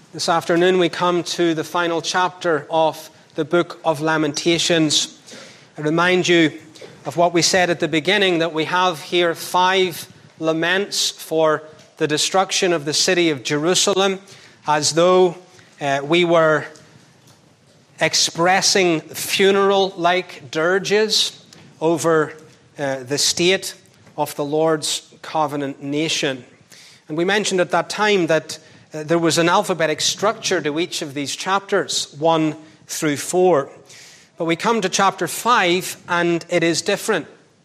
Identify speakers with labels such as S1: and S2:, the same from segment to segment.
S1: This afternoon we come to the final chapter of the book of Lamentations. I remind you of what we said at the beginning, that we have here 5 laments for the destruction of the city of Jerusalem, as though we were expressing funeral-like dirges over the state of the Lord's covenant nation. And we mentioned at that time that there was an alphabetic structure to each of these chapters, 1 through 4. But we come to chapter 5, and it is different.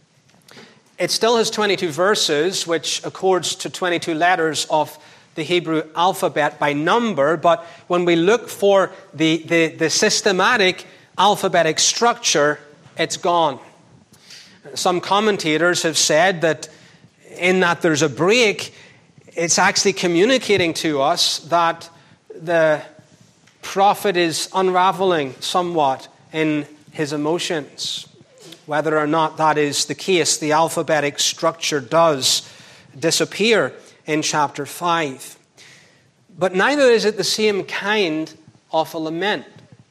S1: It still has 22 verses, which accords to 22 letters of the Hebrew alphabet by number. But when we look for the systematic alphabetic structure, it's gone. Some commentators have said that in that there's a break, it's actually communicating to us that the prophet is unraveling somewhat in his emotions. Whether or not that is the case, the alphabetic structure does disappear in chapter 5. But neither is it the same kind of a lament.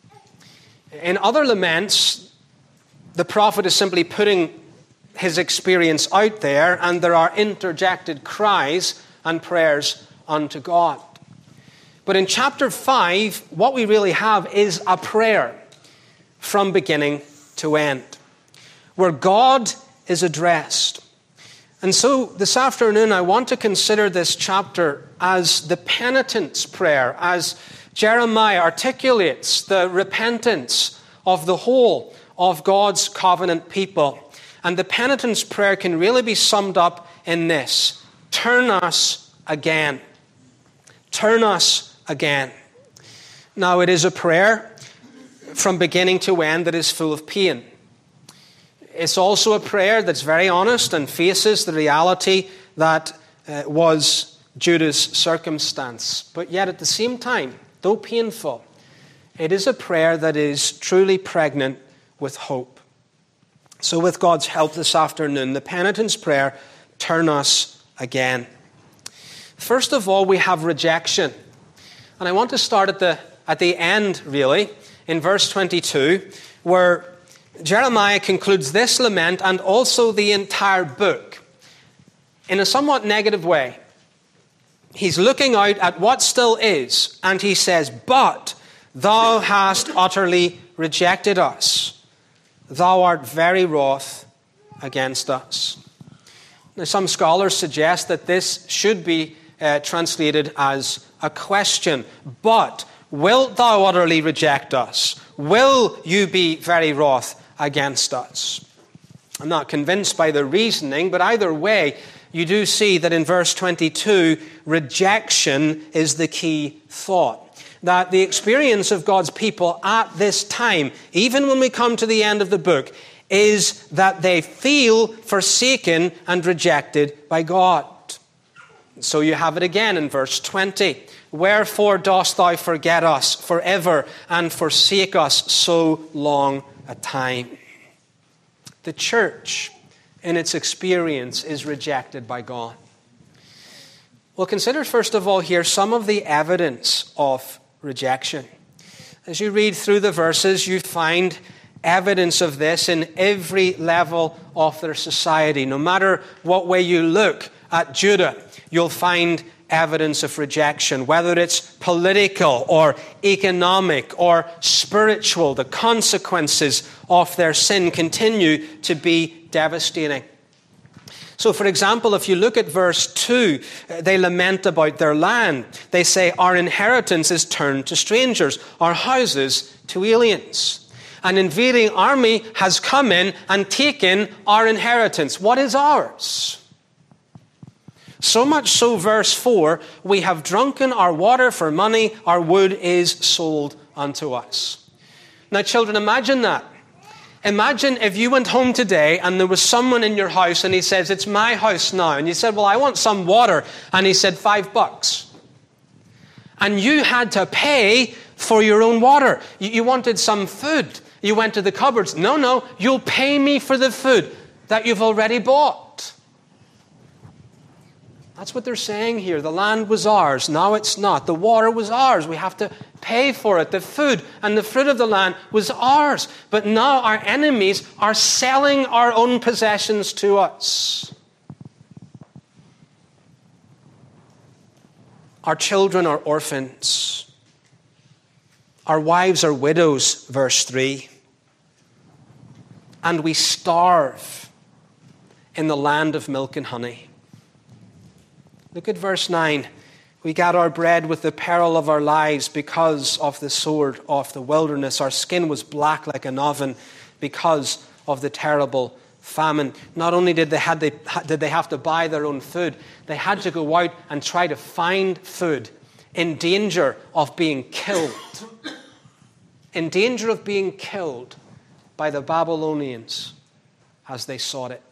S1: In other laments, the prophet is simply putting his experience out there, and there are interjected cries and prayers unto God. But in chapter 5, what we really have is a prayer from beginning to end, where God is addressed. And so this afternoon I want to consider this chapter as the penitence prayer, as Jeremiah articulates the repentance of the whole of God's covenant people. And the penitence prayer can really be summed up in this: turn us again. Turn us again. Now, it is a prayer from beginning to end that is full of pain. It's also a prayer that's very honest and faces the reality that was Judah's circumstance. But yet at the same time, though painful, it is a prayer that is truly pregnant with hope. So with God's help this afternoon, the penitence prayer, turn us again. First of all, we have rejection. And I want to start at the end, really, in verse 22, where Jeremiah concludes this lament and also the entire book in a somewhat negative way. He's looking out at what still is, and he says, "But thou hast utterly rejected us. Thou art very wroth against us." Now, some scholars suggest that this should be translated as a question. But wilt thou utterly reject us? Will you be very wroth against us? I'm not convinced by the reasoning, but either way, you do see that in verse 22, rejection is the key thought. That the experience of God's people at this time, even when we come to the end of the book, is that they feel forsaken and rejected by God. So you have it again in verse 20. "Wherefore dost thou forget us forever and forsake us so long a time?" The church, in its experience, is rejected by God. Well, consider first of all here some of the evidence of rejection. As you read through the verses, you find evidence of this in every level of their society. No matter what way you look at Judah, you'll find evidence of rejection, whether it's political or economic or spiritual. The consequences of their sin continue to be devastating. So, for example, if you look at verse 2, they lament about their land. They say, "Our inheritance is turned to strangers, our houses to aliens. An invading army has come in and taken our inheritance." What is ours? So much so, verse 4, "We have drunken our water for money, our wood is sold unto us." Now, children, imagine that. Imagine if you went home today and there was someone in your house and he says, "It's my house now." And you said, "Well, I want some water." And he said, $5. And you had to pay for your own water. You wanted some food. You went to the cupboards. No, you'll pay me for the food that you've already bought. That's what they're saying here. The land was ours. Now it's not. The water was ours. We have to pay for it. The food and the fruit of the land was ours. But now our enemies are selling our own possessions to us. Our children are orphans. Our wives are widows, verse 3. And we starve in the land of milk and honey. Look at verse 9. We got our bread with the peril of our lives because of the sword of the wilderness. Our skin was black like an oven because of the terrible famine. Not only did they have to buy their own food, they had to go out and try to find food in danger of being killed. In danger of being killed by the Babylonians as they sought it.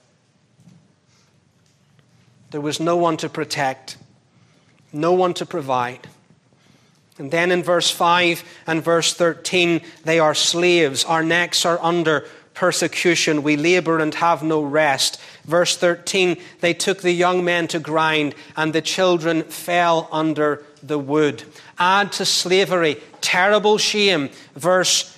S1: There was no one to protect, no one to provide. And then in verse 5 and verse 13, they are slaves. Our necks are under persecution. We labor and have no rest. Verse 13, they took the young men to grind, and the children fell under the wood. Add to slavery, terrible shame. Verse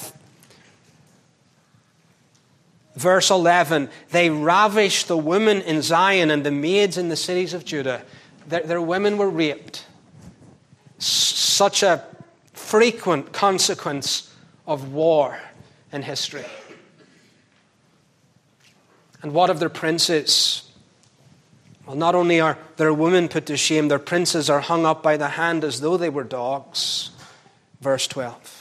S1: 11, they ravished the women in Zion and the maids in the cities of Judah. Their women were raped. Such a frequent consequence of war in history. And what of their princes? Well, not only are their women put to shame, their princes are hung up by the hand as though they were dogs. Verse 12.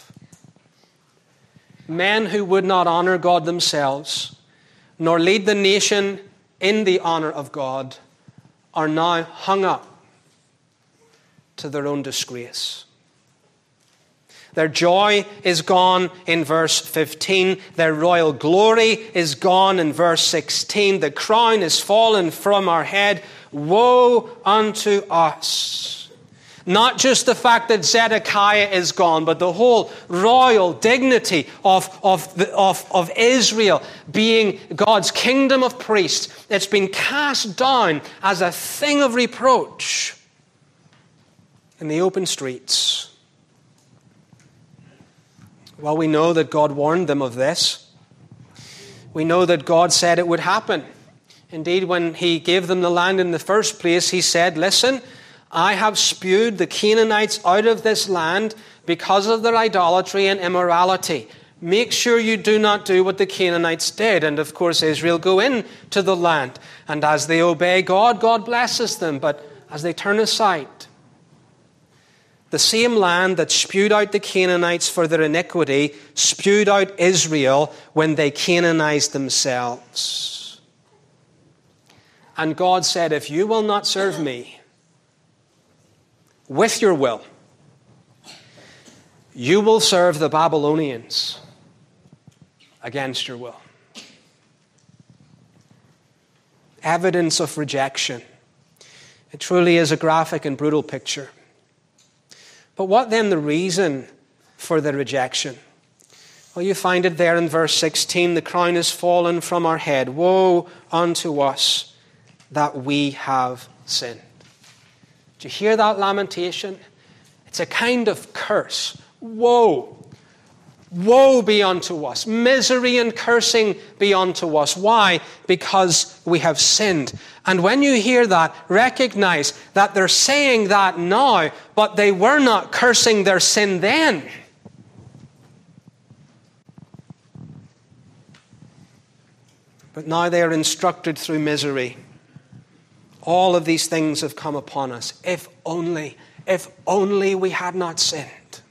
S1: Men who would not honor God themselves, nor lead the nation in the honor of God, are now hung up to their own disgrace. Their joy is gone in verse 15. Their royal glory is gone in verse 16. The crown is fallen from our head. Woe unto us. Not just the fact that Zedekiah is gone, but the whole royal dignity of Israel being God's kingdom of priests. It's been cast down as a thing of reproach in the open streets. Well, we know that God warned them of this. We know that God said it would happen. Indeed, when He gave them the land in the first place, He said, listen, I have spewed the Canaanites out of this land because of their idolatry and immorality. Make sure you do not do what the Canaanites did. And of course, Israel go into the land. And as they obey God, God blesses them. But as they turn aside, the same land that spewed out the Canaanites for their iniquity spewed out Israel when they Canaanized themselves. And God said, if you will not serve me with your will, you will serve the Babylonians against your will. Evidence of rejection. It truly is a graphic and brutal picture. But what then the reason for the rejection? Well, you find it there in verse 16. The crown is fallen from our head. Woe unto us that we have sinned. Do you hear that lamentation? It's a kind of curse. Woe. Woe be unto us. Misery and cursing be unto us. Why? Because we have sinned. And when you hear that, recognize that they're saying that now, but they were not cursing their sin then. But now they are instructed through misery. All of these things have come upon us. If only we had not sinned.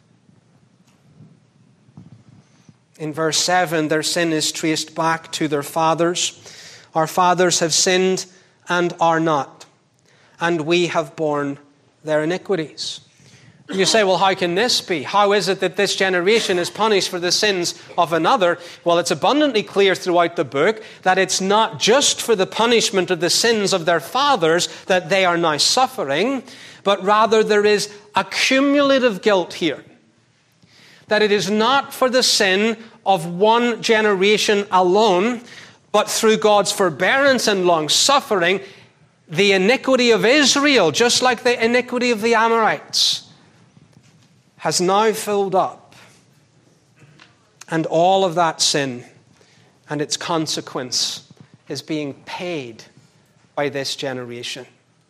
S1: In verse 7, their sin is traced back to their fathers. Our fathers have sinned and are not, and we have borne their iniquities. You say, well, how can this be? How is it that this generation is punished for the sins of another? Well, it's abundantly clear throughout the book that it's not just for the punishment of the sins of their fathers that they are now suffering, but rather there is a cumulative guilt here. That it is not for the sin of one generation alone, but through God's forbearance and long suffering, the iniquity of Israel, just like the iniquity of the Amorites, has now filled up. And all of that sin and its consequence is being paid by this generation.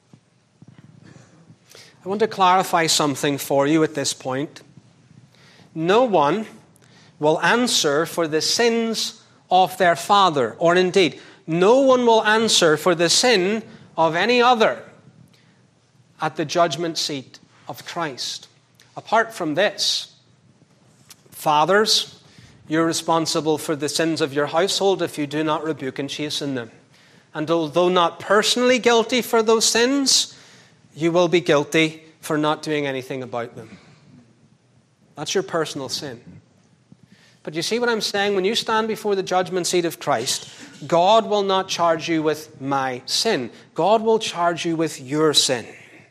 S1: I want to clarify something for you at this point. No one will answer for the sins of their father, or indeed, no one will answer for the sin of any other at the judgment seat of Christ. Apart from this, fathers, you're responsible for the sins of your household if you do not rebuke and chasten them. And although not personally guilty for those sins, you will be guilty for not doing anything about them. That's your personal sin. But you see what I'm saying? When you stand before the judgment seat of Christ, God will not charge you with my sin. God will charge you with your sin.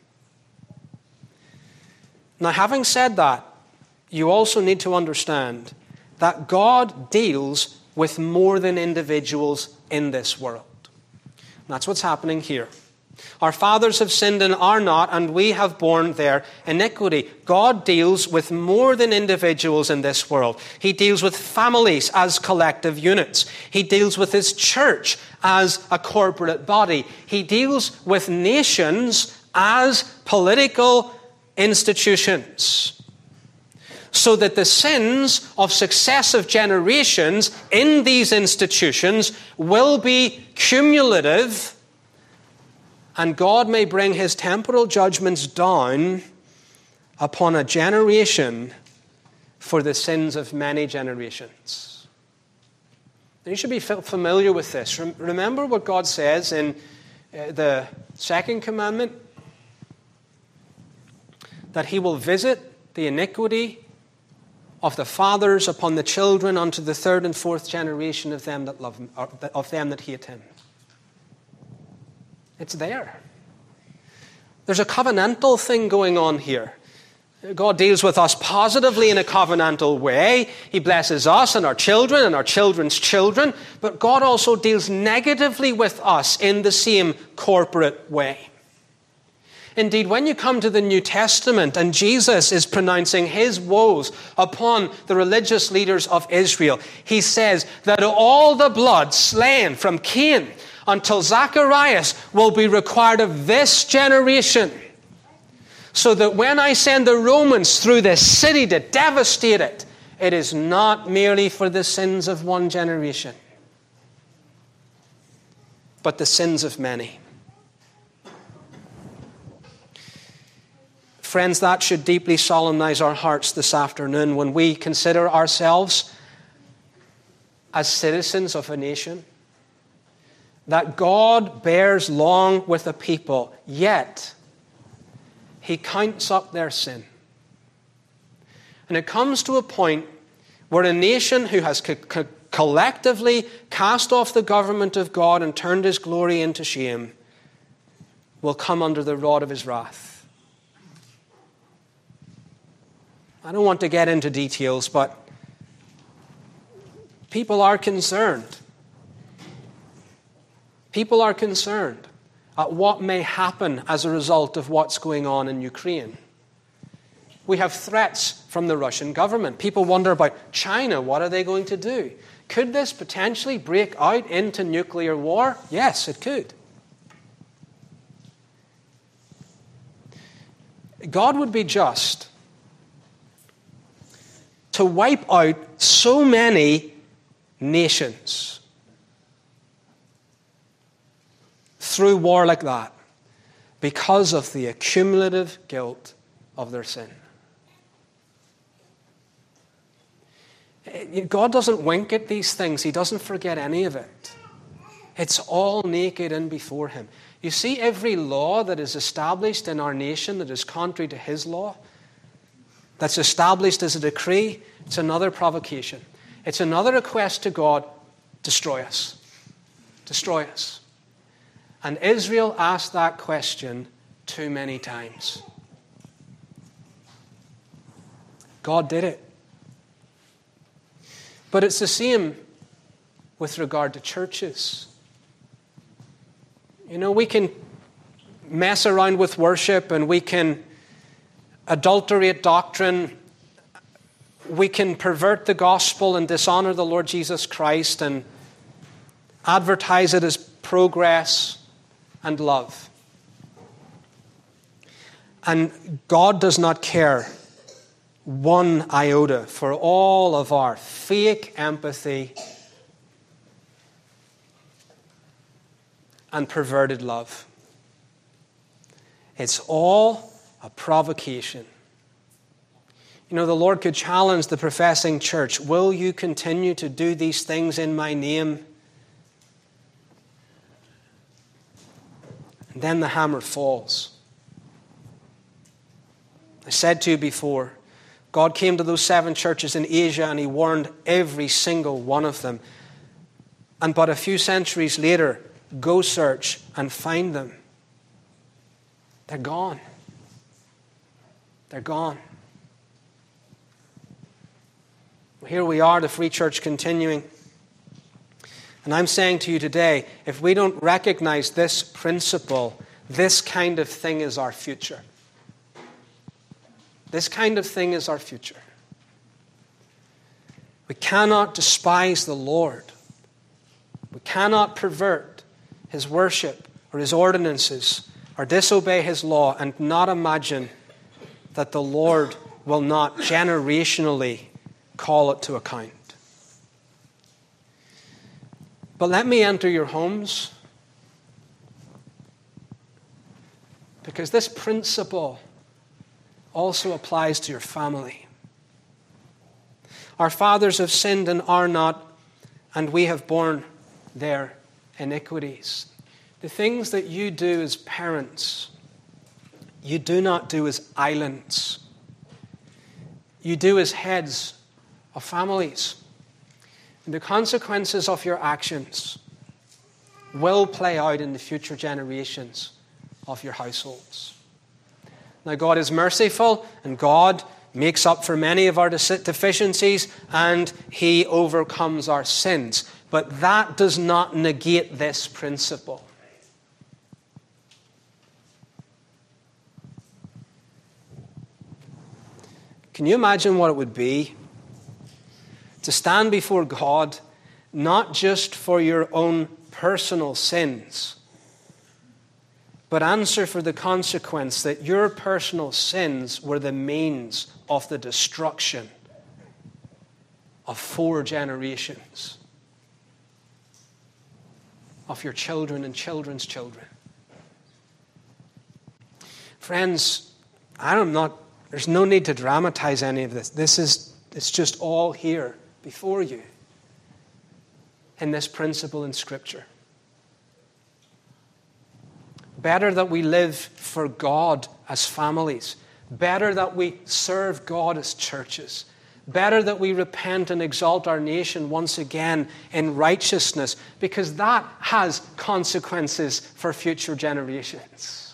S1: Now, having said that, you also need to understand that God deals with more than individuals in this world. And that's what's happening here. Our fathers have sinned and are not, and we have borne their iniquity. God deals with more than individuals in this world. He deals with families as collective units. He deals with His church as a corporate body. He deals with nations as political institutions, so that the sins of successive generations in these institutions will be cumulative, and God may bring His temporal judgments down upon a generation for the sins of many generations. You should be familiar with this. Remember what God says in the second commandment, that He will visit the iniquity of the fathers upon the children unto the third and fourth generation of them that love Him, of them that hate Him. It's there. There's a covenantal thing going on here. God deals with us positively in a covenantal way. He blesses us and our children's children. But God also deals negatively with us in the same corporate way. Indeed, when you come to the New Testament and Jesus is pronouncing His woes upon the religious leaders of Israel, He says that all the blood slain from Cain until Zacharias will be required of this generation, so that when I send the Romans through this city to devastate it, it is not merely for the sins of one generation, but the sins of many. Friends, that should deeply solemnize our hearts this afternoon when we consider ourselves as citizens of a nation, that God bears long with a people, yet He counts up their sin. And it comes to a point where a nation who has collectively cast off the government of God and turned His glory into shame will come under the rod of His wrath. I don't want to get into details, but people are concerned. People are concerned at what may happen as a result of what's going on in Ukraine. We have threats from the Russian government. People wonder about China. What are they going to do? Could this potentially break out into nuclear war? Yes, it could. God would be just to wipe out so many nations through war like that because of the accumulative guilt of their sin. God doesn't wink at these things. He doesn't forget any of it. It's all naked and before Him. You see, every law that is established in our nation that is contrary to His law, that's established as a decree, it's another provocation. It's another request to God, destroy us. Destroy us. And Israel asked that question too many times. God did it. But it's the same with regard to churches. You know, we can mess around with worship and we can adulterate doctrine. We can pervert the gospel and dishonor the Lord Jesus Christ and advertise it as progress and love. And God does not care one iota for all of our fake empathy and perverted love. It's all a provocation. You know, the Lord could challenge the professing church. Will you continue to do these things in my name? And then the hammer falls. I said to you before, God came to those 7 churches in Asia and he warned every single one of them. And but a few centuries later, go search and find them. They're gone. They're gone. Here we are, the Free Church continuing. And I'm saying to you today, if we don't recognize this principle, this kind of thing is our future. This kind of thing is our future. We cannot despise the Lord. We cannot pervert his worship or his ordinances or disobey his law and not imagine that the Lord will not generationally call it to account. But let me enter your homes, because this principle also applies to your family. Our fathers have sinned and are not, and we have borne their iniquities. The things that you do as parents, you do not do as islands. You do as heads of families. And the consequences of your actions will play out in the future generations of your households. Now, God is merciful, and God makes up for many of our deficiencies, and he overcomes our sins. But that does not negate this principle. Can you imagine what it would be to stand before God, not just for your own personal sins, but answer for the consequence that your personal sins were the means of the destruction of 4 generations of your children and children's children? Friends, there's no need to dramatize any of this. It's just all here before you in this principle in Scripture. Better that we live for God as families. Better that we serve God as churches. Better that we repent and exalt our nation once again in righteousness, because that has consequences for future generations.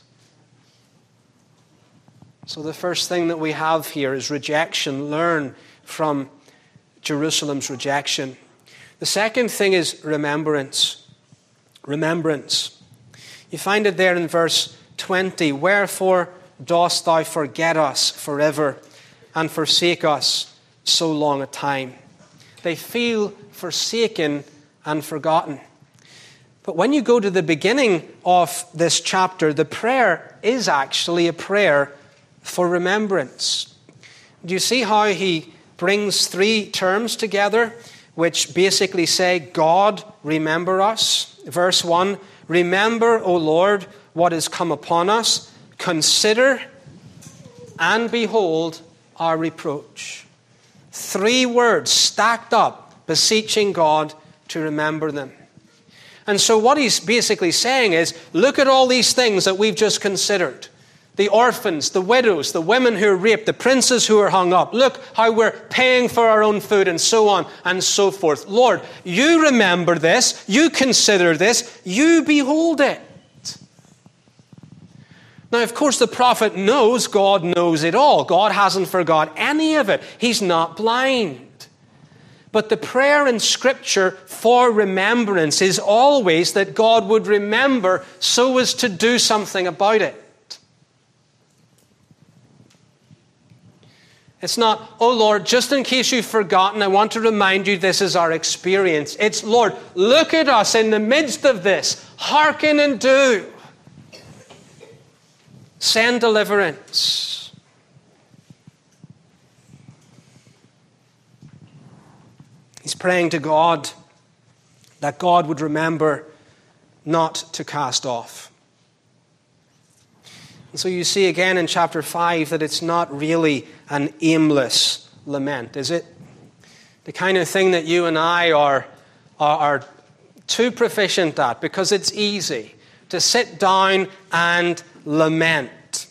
S1: So the first thing that we have here is rejection. Learn from Jerusalem's rejection. The second thing is remembrance. Remembrance. You find it there in verse 20. Wherefore dost thou forget us forever and forsake us so long a time? They feel forsaken and forgotten. But when you go to the beginning of this chapter, the prayer is actually a prayer for remembrance. Do you see how he brings 3 terms together which basically say, God, remember us? Verse 1, remember, O Lord, what is come upon us. Consider and behold our reproach. 3 words stacked up, beseeching God to remember them. And so what he's basically saying is, look at all these things that we've just considered. The orphans, the widows, the women who are raped, the princes who are hung up. Look how we're paying for our own food, and so on and so forth. Lord, you remember this. You consider this. You behold it. Now, of course, the prophet knows God knows it all. God hasn't forgot any of it. He's not blind. But the prayer in Scripture for remembrance is always that God would remember so as to do something about it. It's not, oh Lord, just in case you've forgotten, I want to remind you this is our experience. It's, Lord, look at us in the midst of this. Hearken and do. Send deliverance. He's praying to God that God would remember not to cast off. And so you see again in chapter 5 that it's not really an aimless lament, is it? The kind of thing that you and I are too proficient at, because it's easy to sit down and lament.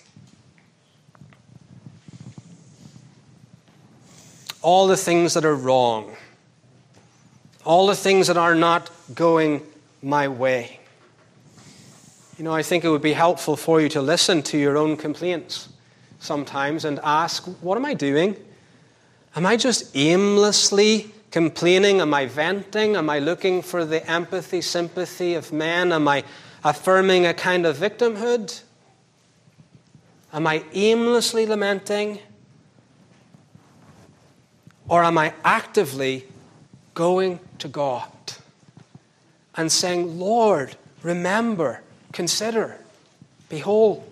S1: All the things that are wrong. All the things that are not going my way. You know, I think it would be helpful for you to listen to your own complaints sometimes and ask, what am I doing? Am I just aimlessly complaining? Am I venting? Am I looking for the empathy, sympathy of men? Am I affirming a kind of victimhood? Am I aimlessly lamenting? Or am I actively going to God and saying, Lord, remember, consider, behold.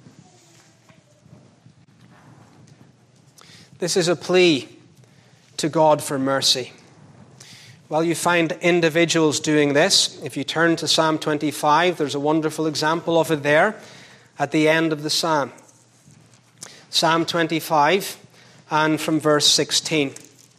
S1: This is a plea to God for mercy. Well, you find individuals doing this. If you turn to Psalm 25, there's a wonderful example of it there at the end of the psalm. Psalm 25 and from verse 16.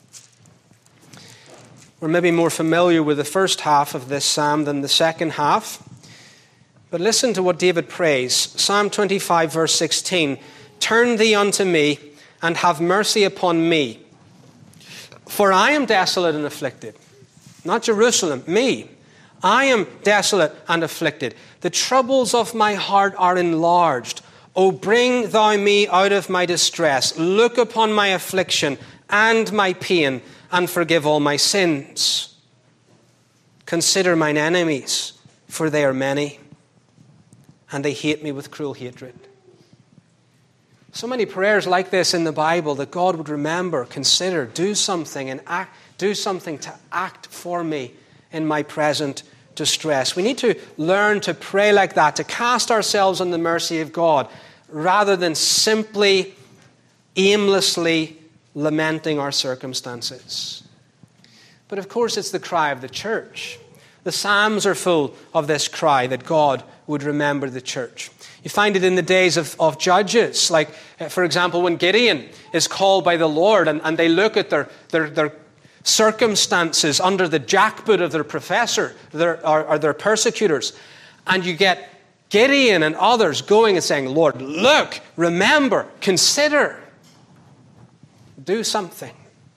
S1: We're maybe more familiar with the first half of this psalm than the second half. But listen to what David prays. Psalm 25, verse 16. Turn thee unto me, and have mercy upon me. For I am desolate and afflicted. Not Jerusalem, me. I am desolate and afflicted. The troubles of my heart are enlarged. O bring thou me out of my distress. Look upon my affliction and my pain, and forgive all my sins. Consider mine enemies, for they are many, and they hate me with cruel hatred. So many prayers like this in the Bible, that God would remember, consider, do something, and do something to act for me in my present distress. We need to learn to pray like that, to cast ourselves on the mercy of God, rather than simply aimlessly lamenting our circumstances. But of course, it's the cry of the church. The Psalms are full of this cry that God would remember the church. You find it in the days of Judges, like, for example, when Gideon is called by the Lord and they look at their circumstances under the jackboot of their professor, their persecutors, and you get Gideon and others going and saying, Lord, look, remember, consider, do something.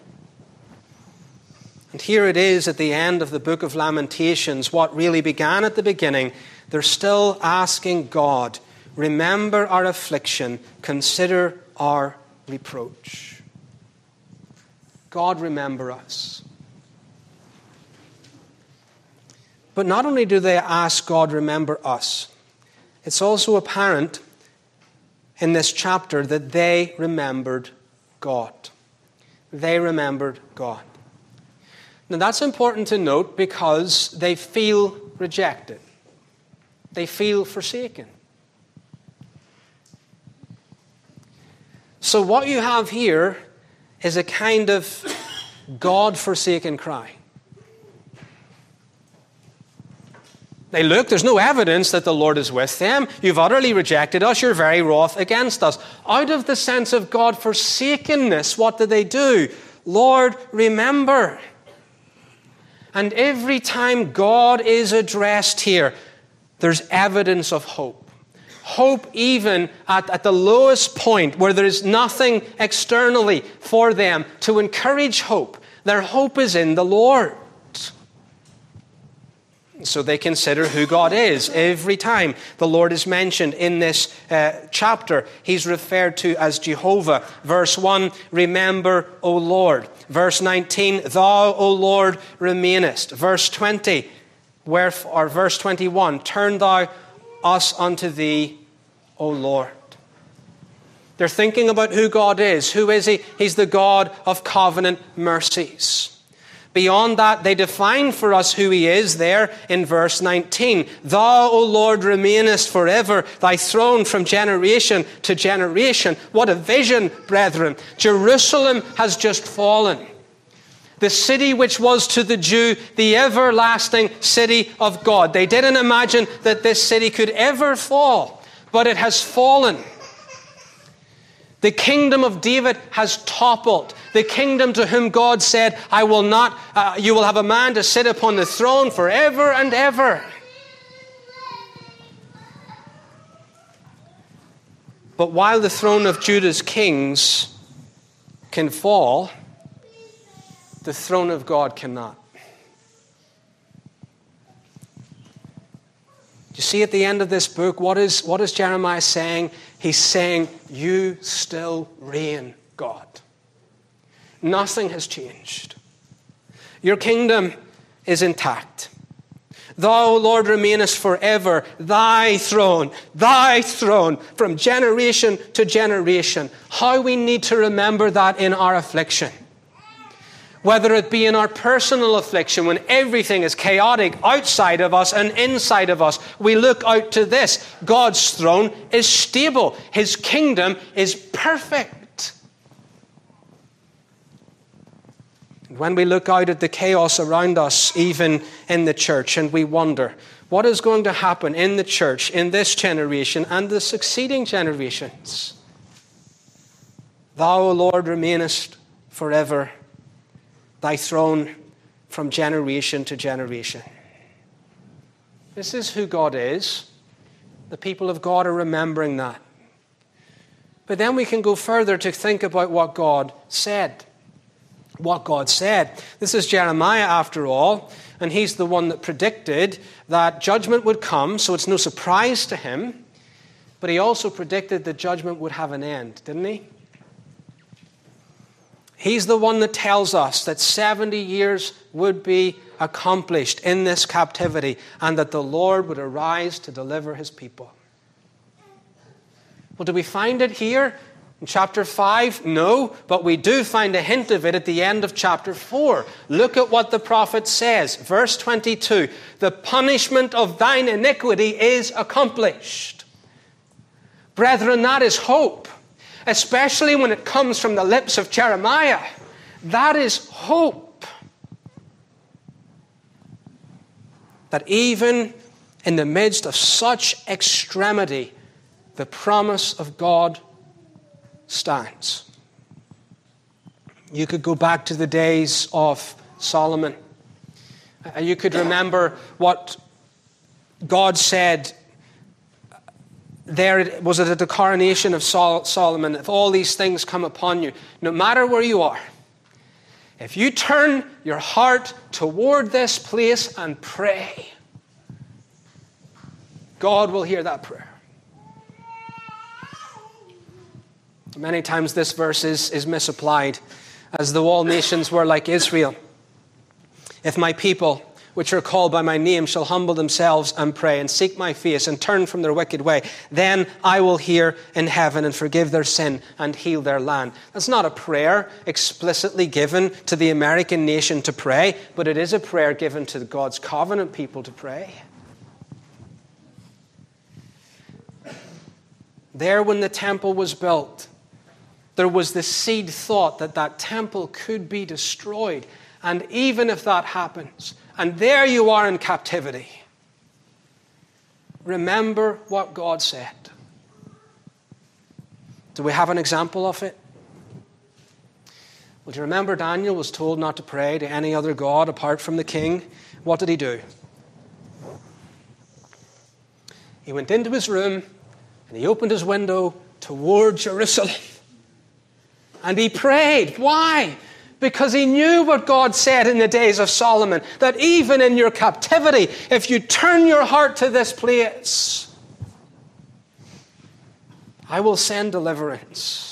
S1: And here it is at the end of the book of Lamentations, what really began at the beginning. They're still asking God, remember our affliction, consider our reproach. God, remember us. But not only do they ask God, remember us, it's also apparent in this chapter that they remembered God. They remembered God. Now that's important to note because they feel rejected. They feel forsaken. So what you have here is a kind of God-forsaken cry. They look, there's no evidence that the Lord is with them. You've utterly rejected us. You're very wroth against us. Out of the sense of God-forsakenness, what do they do? Lord, remember. And every time God is addressed here, there's evidence of hope. Hope even at the lowest point where there is nothing externally for them to encourage hope. Their hope is in the Lord. So they consider who God is. Every time the Lord is mentioned in this chapter, he's referred to as Jehovah. Verse 1, remember, O Lord. Verse 19, thou, O Lord, remainest. Verse 20, or verse 21, turn thou us unto thee, O Lord. They're thinking about who God is. Who is he? He's the God of covenant mercies. Beyond that, they define for us who he is there in verse 19. Thou, O Lord, remainest forever, thy throne from generation to generation. What a vision, brethren. Jerusalem has just fallen. The city which was to the Jew the everlasting city of God. They didn't imagine that this city could ever fall, but it has fallen. The kingdom of David has toppled. The kingdom to whom God said, I will not, you will have a man to sit upon the throne forever and ever. But while the throne of Judah's kings can fall, the throne of God cannot. Do you see at the end of this book, what is Jeremiah saying? He's saying, you still reign, God. Nothing has changed. Your kingdom is intact. Thou, Lord, remainest forever. Thy throne, from generation to generation. How we need to remember that in our affliction. Whether it be in our personal affliction, when everything is chaotic outside of us and inside of us, we look out to this. God's throne is stable. His kingdom is perfect. When we look out at the chaos around us, even in the church, and we wonder, what is going to happen in the church, in this generation and the succeeding generations? Thou, O Lord, remainest forever. Thy throne from generation to generation. This is who God is. The people of God are remembering that. But then we can go further to think about what God said. What God said. This is Jeremiah, after all, and he's the one that predicted that judgment would come, so it's no surprise to him. But he also predicted that judgment would have an end, didn't he? He's the one that tells us that 70 years would be accomplished in this captivity and that the Lord would arise to deliver his people. Well, do we find it here in chapter 5? No, but we do find a hint of it at the end of chapter 4. Look at what the prophet says. Verse 22, the punishment of thine iniquity is accomplished. Brethren, that is hope. Especially when it comes from the lips of Jeremiah. That is hope. That even in the midst of such extremity, the promise of God stands. You could go back to the days of Solomon. You could remember what God said there. Was it at the coronation of Solomon? If all these things come upon you, no matter where you are, if you turn your heart toward this place and pray, God will hear that prayer. Many times this verse is misapplied, as though all nations were like Israel. If my people, which are called by my name, shall humble themselves and pray and seek my face and turn from their wicked way, then I will hear in heaven and forgive their sin and heal their land. That's not a prayer explicitly given to the American nation to pray, but it is a prayer given to God's covenant people to pray. There, when the temple was built, there was the seed thought that that temple could be destroyed. And even if that happens, and there you are in captivity, remember what God said. Do we have an example of it? Well, do you remember Daniel was told not to pray to any other god apart from the king? What did he do? He went into his room and he opened his window toward Jerusalem. And he prayed. Why? because he knew what God said in the days of Solomon, that even in your captivity, if you turn your heart to this place, I will send deliverance.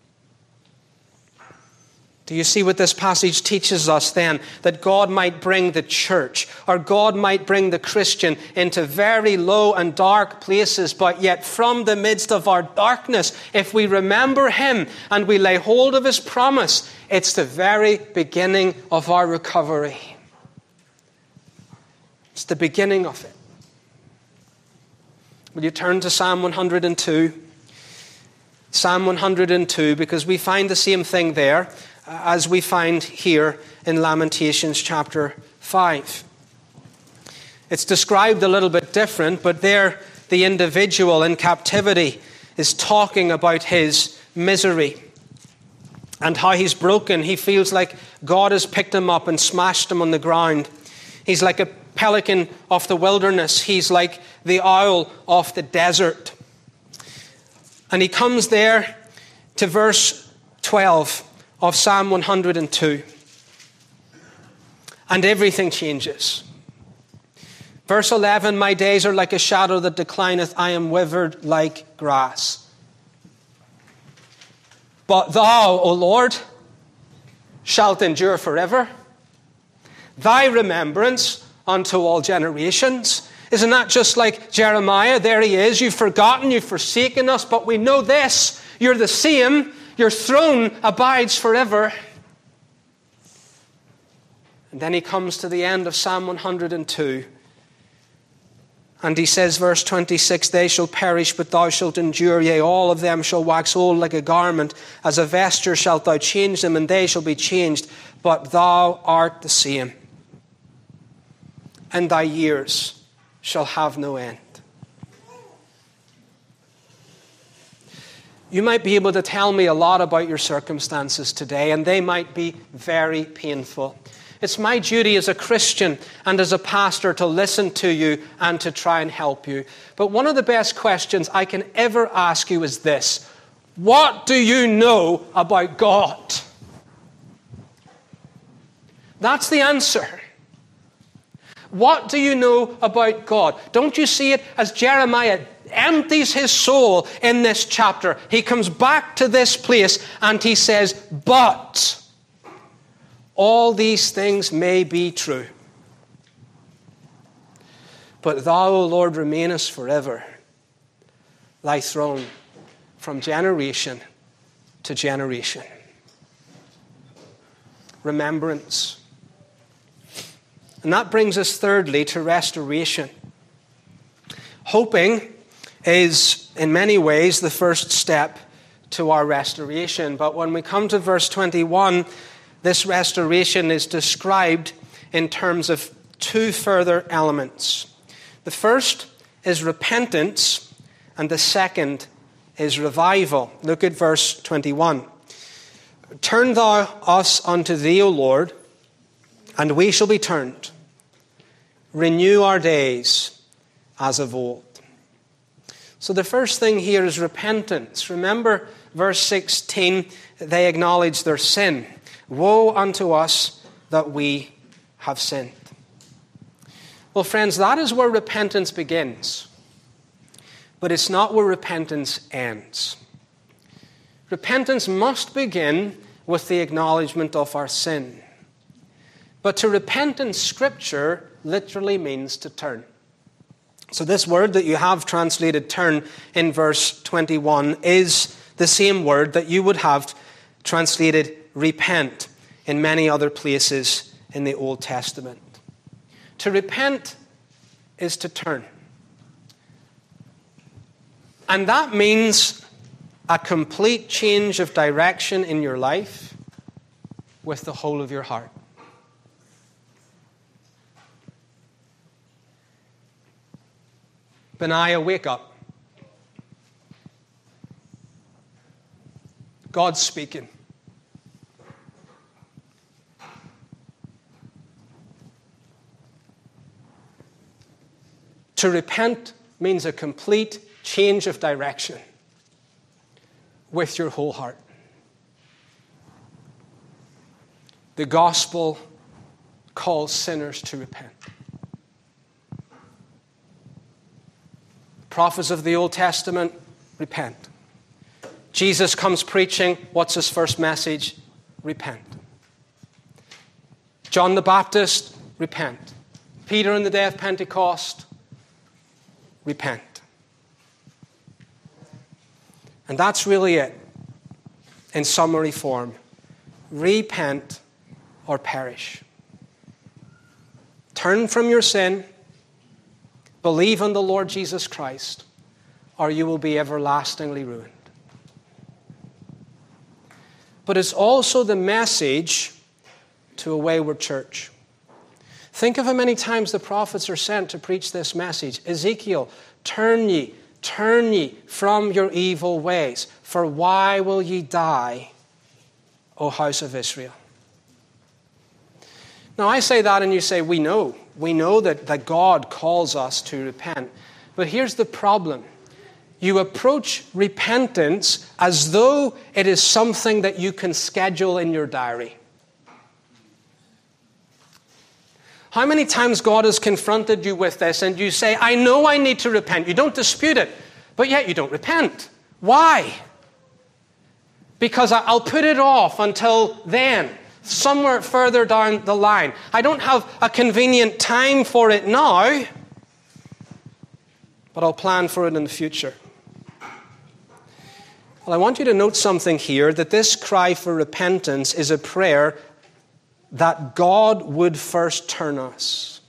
S1: Do you see what this passage teaches us then? That God might bring the church, or God might bring the Christian into very low and dark places, but yet from the midst of our darkness, if we remember him and we lay hold of his promise, it's the very beginning of our recovery. It's the beginning of it. Will you turn to Psalm 102? Psalm 102, because we find the same thing there as we find here in Lamentations chapter 5. It's described a little bit different, but there the individual in captivity is talking about his misery and how he's broken. He feels like God has picked him up and smashed him on the ground. He's like a pelican of the wilderness. He's like the owl of the desert. And he comes there to verse 12 of Psalm 102. And everything changes. Verse 11, my days are like a shadow that declineth. I am withered like grass. But thou, O Lord, shalt endure forever. Thy remembrance unto all generations. Isn't that just like Jeremiah? There he is. You've forgotten, you've forsaken us, but we know this. You're the same. Your throne abides forever. And then he comes to the end of Psalm 102. And he says, verse 26, they shall perish, but thou shalt endure. Yea, all of them shall wax old like a garment. As a vesture shalt thou change them, and they shall be changed. But thou art the same. And thy years shall have no end. You might be able to tell me a lot about your circumstances today, and they might be very painful. It's my duty as a Christian and as a pastor to listen to you and to try and help you. But one of the best questions I can ever ask you is this: what do you know about God? That's the answer. What do you know about God? Don't you see it as Jeremiah empties his soul in this chapter? He comes back to this place and he says, but all these things may be true. But thou, O Lord, remainest forever, thy throne from generation to generation. Remembrance. And that brings us thirdly to restoration. Hoping is in many ways the first step to our restoration. But when we come to verse 21, this restoration is described in terms of two further elements. The first is repentance, and the second is revival. Look at verse 21. Turn thou us unto thee, O Lord, and we shall be turned. Renew our days as of old. So the first thing here is repentance. Remember verse 16, they acknowledge their sin. Woe unto us that we have sinned. Well, friends, that is where repentance begins. But it's not where repentance ends. Repentance must begin with the acknowledgement of our sin. But to repent in Scripture literally means to turn. So this word that you have translated turn in verse 21 is the same word that you would have translated repent in many other places in the Old Testament. To repent is to turn. And that means a complete change of direction in your life with the whole of your heart. Benaiah, wake up. God's speaking. To repent means a complete change of direction with your whole heart. the gospel calls sinners to repent. Prophets of the Old Testament, repent. Jesus comes preaching. What's his first message? Repent. John the Baptist, repent. Peter on the day of Pentecost, repent. And that's really it in summary form. Repent or perish. Turn from your sin, believe on the Lord Jesus Christ, or you will be everlastingly ruined. But it's also the message to a wayward church. Think of how many times the prophets are sent to preach this message. Ezekiel, turn ye from your evil ways, for why will ye die, O house of Israel? Now I say that and you say, we know that God calls us to repent. But here's the problem. You approach repentance as though it is something that you can schedule in your diary. How many times God has confronted you with this and you say, I know I need to repent. You don't dispute it, but yet you don't repent. Why? Because I'll put it off until then, somewhere further down the line. I don't have a convenient time for it now, but I'll plan for it in the future. Well, I want you to note something here, that this cry for repentance is a prayer that God would first turn us.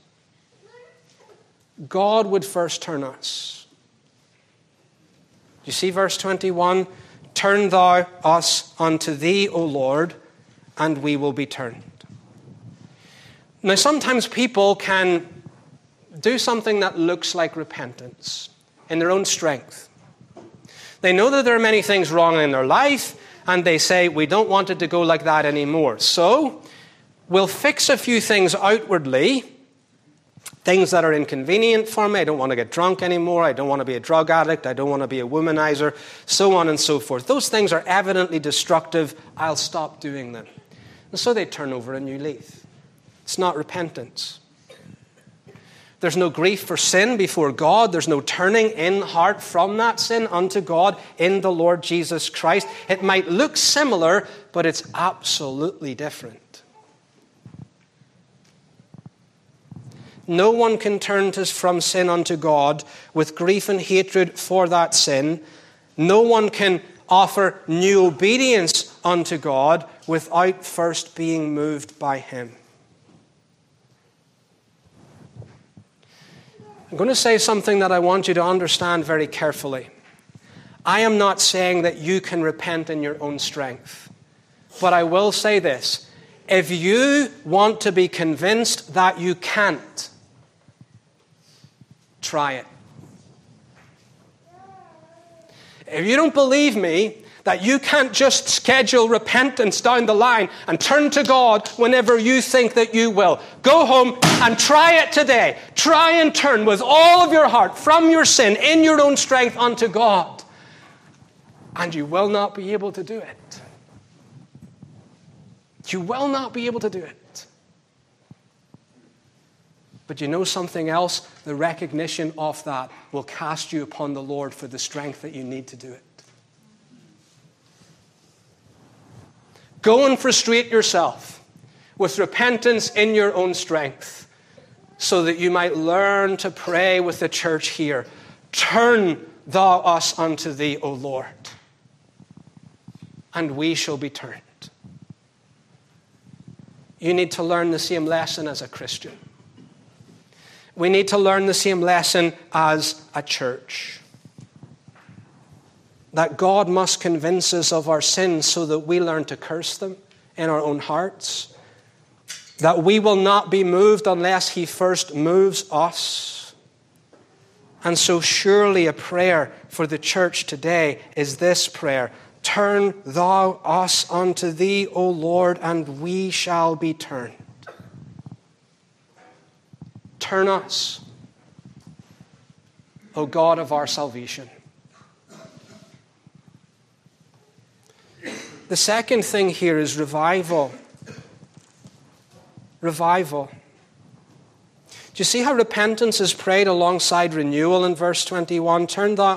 S1: God would first turn us. You see verse 21? Turn thou us unto thee, O Lord, and we will be turned. Now, sometimes people can do something that looks like repentance in their own strength. They know that there are many things wrong in their life, and they say, we don't want it to go like that anymore. So, we'll fix a few things outwardly, things that are inconvenient for me. I don't want to get drunk anymore. I don't want to be a drug addict. I don't want to be a womanizer, so on and so forth. Those things are evidently destructive. I'll stop doing them. And so they turn over a new leaf. It's not repentance. There's no grief for sin before God. There's no turning in heart from that sin unto God in the Lord Jesus Christ. It might look similar, but it's absolutely different. No one can turn from sin unto God with grief and hatred for that sin. No one can offer new obedience unto God without first being moved by Him. I'm going to say something that I want you to understand very carefully. I am not saying that you can repent in your own strength. But I will say this. If you want to be convinced that you can't, try it. If you don't believe me, that you can't just schedule repentance down the line and turn to God whenever you think that you will. Go home and try it today. Try and turn with all of your heart from your sin in your own strength unto God. And you will not be able to do it. You will not be able to do it. But you know something else? The recognition of that will cast you upon the Lord for the strength that you need to do it. Go and frustrate yourself with repentance in your own strength so that you might learn to pray with the church here. Turn thou us unto thee, O Lord, and we shall be turned. You need to learn the same lesson as a Christian. We need to learn the same lesson as a church. That God must convince us of our sins so that we learn to curse them in our own hearts. That we will not be moved unless He first moves us. And so surely a prayer for the church today is this prayer. Turn thou us unto thee, O Lord, and we shall be turned. Turn us, O God of our salvation. The second thing here is revival. revival. Do you see how repentance is prayed alongside renewal in verse 21? Turn thou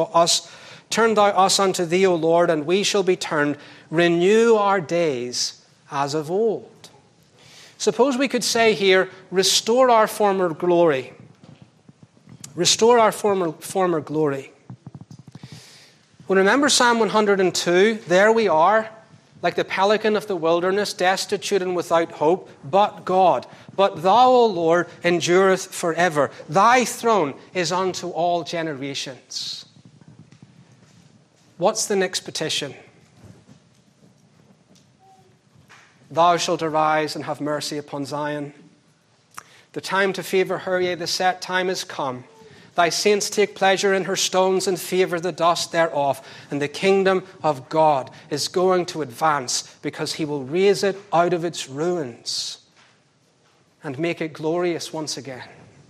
S1: us unto thee, O Lord, and we shall be turned. Renew our days as of old. Suppose we could say here, restore our former glory. Restore our former glory. Well, remember Psalm 102? There we are, like the pelican of the wilderness, destitute and without hope, but God. But thou, O Lord, endureth forever. Thy throne is unto all generations. What's the next petition? Thou shalt arise and have mercy upon Zion. The time to favor her, yea, the set time is come. Thy saints take pleasure in her stones and favor the dust thereof. And the kingdom of God is going to advance because he will raise it out of its ruins and make it glorious once again.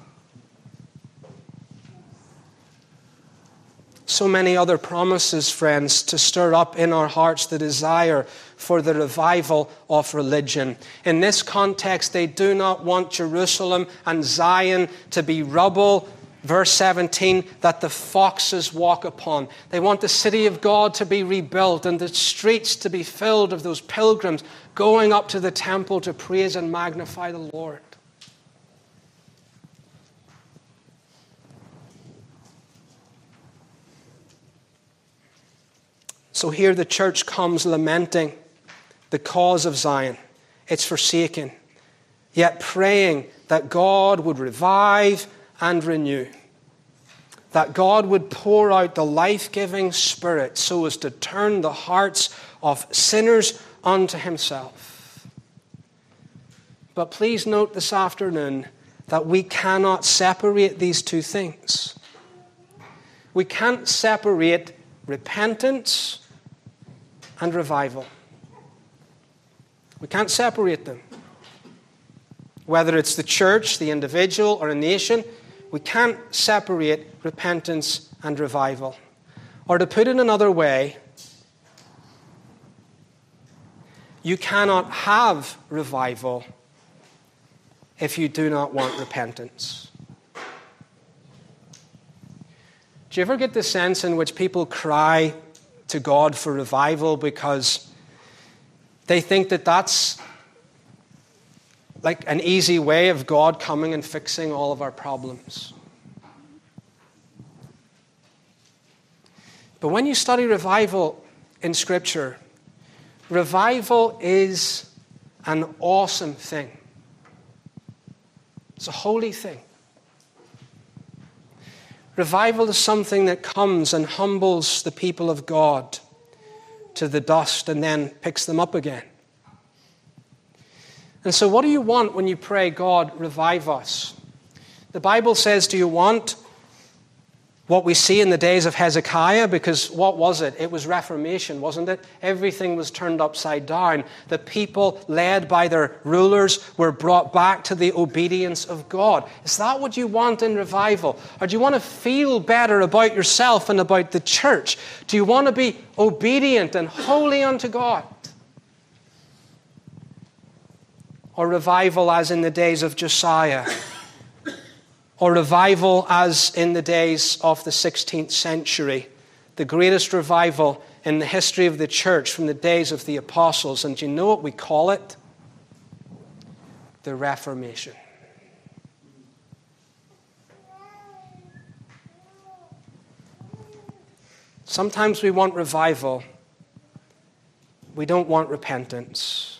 S1: So many other promises, friends, to stir up in our hearts the desire for the revival of religion. In this context, they do not want Jerusalem and Zion to be rubble, verse 17, that the foxes walk upon. They want the city of God to be rebuilt and the streets to be filled of those pilgrims going up to the temple to praise and magnify the Lord. So here the church comes lamenting the cause of Zion. It's forsaken, yet praying that God would revive and renew, that God would pour out the life-giving Spirit so as to turn the hearts of sinners unto himself. But please note this afternoon that we cannot separate these two things. We can't separate repentance and revival. We can't separate them. Whether it's the church, the individual, or a nation, we can't separate repentance and revival. Or to put it another way, you cannot have revival if you do not want repentance. Do you ever get the sense in which people cry to God for revival because they think that that's like an easy way of God coming and fixing all of our problems? But when you study revival in Scripture, revival is an awesome thing. It's a holy thing. Revival is something that comes and humbles the people of God to the dust and then picks them up again. And so what do you want when you pray, God, revive us? The Bible says, do you want what we see in the days of Hezekiah? Because what was it? It was Reformation, wasn't it? Everything was turned upside down. The people, led by their rulers, were brought back to the obedience of God. Is that what you want in revival? Or do you want to feel better about yourself and about the church? Do you want to be obedient and holy unto God? Or revival as in the days of Josiah? Or revival as in the days of the 16th century, the greatest revival in the history of the church from the days of the apostles. And do you know what we call it? The Reformation. Sometimes we want revival. We don't want repentance.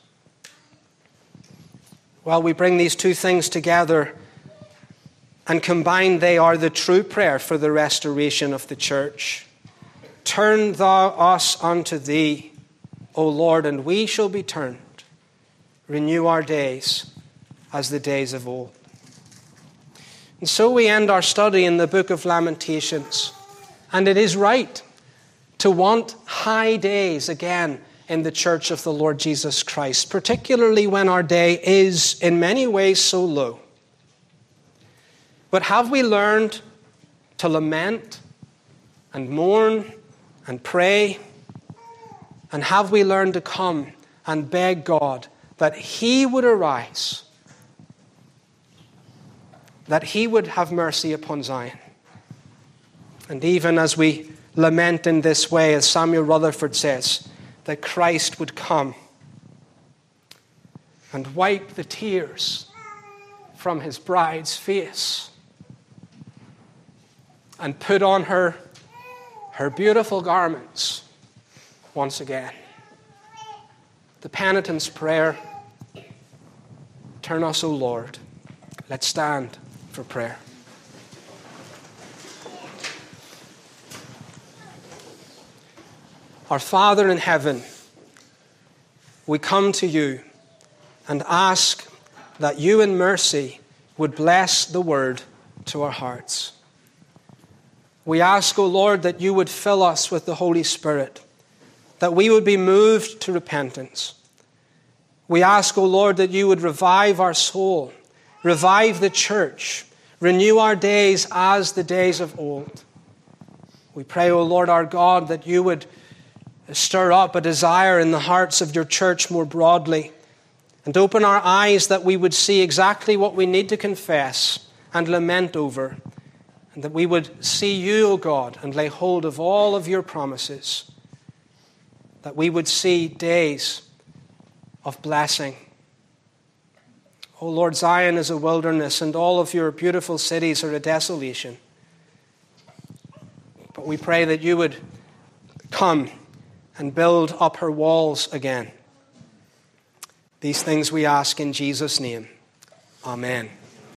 S1: Well, we bring these two things together, and combined, they are the true prayer for the restoration of the church. Turn thou us unto thee, O Lord, and we shall be turned. Renew our days as the days of old. And so we end our study in the book of Lamentations. And it is right to want high days again in the church of the Lord Jesus Christ, particularly when our day is in many ways so low. But have we learned to lament and mourn and pray? And have we learned to come and beg God that He would arise that he would have mercy upon Zion. And even as we lament in this way, as Samuel Rutherford says, that Christ would come and wipe the tears from his bride's face and put on her beautiful garments once again. The penitent's prayer, turn us, O Lord. Let's stand for prayer. Our Father in heaven, we come to you and ask that you in mercy would bless the word to our hearts. We ask, O Lord, that you would fill us with the Holy Spirit, that we would be moved to repentance. We ask, O Lord, that you would revive our soul, revive the church, renew our days as the days of old. We pray, O Lord our God, that you would stir up a desire in the hearts of your church more broadly, and open our eyes that we would see exactly what we need to confess and lament over, and that we would see you, O God, and lay hold of all of your promises, that we would see days of blessing. O Lord, Zion is a wilderness, and all of your beautiful cities are a desolation. But we pray that you would come and build up her walls again. These things we ask in Jesus' name. Amen.